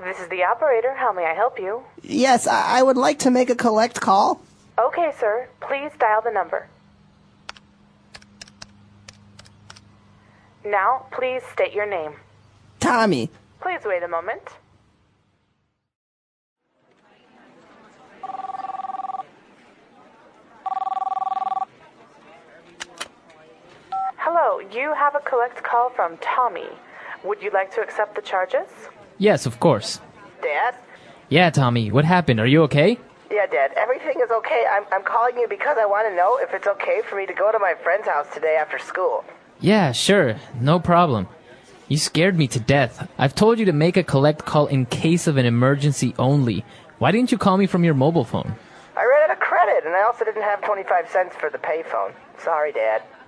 This is the operator. How may I help you? Yes, I would like to make a collect call. Okay, sir. Please dial the number. Now, please state your name. Tommy. Please wait a moment. Hello, you have a collect call from Tommy. Would you like to accept the charges? Yes, of course. Dad? Yeah, Tommy, what happened? Are you okay? Yeah, Dad, everything is okay. I'm calling you because I want to know if it's okay for me to go to my friend's house today after school. Yeah, sure. No problem. You scared me to death. I've told you to make a collect call in case of an emergency only. Why didn't you call me from your mobile phone? I ran out of credit, and I also didn't have 25 cents for the payphone. Sorry, Dad.